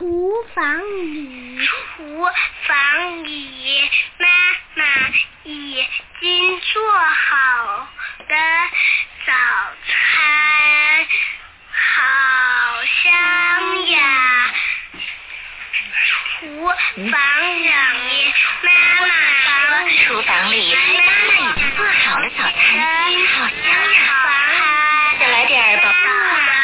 厨房里，妈妈已经做好的早餐，好香呀！厨房里，妈妈已经做好了早餐，好香呀！再来点宝宝。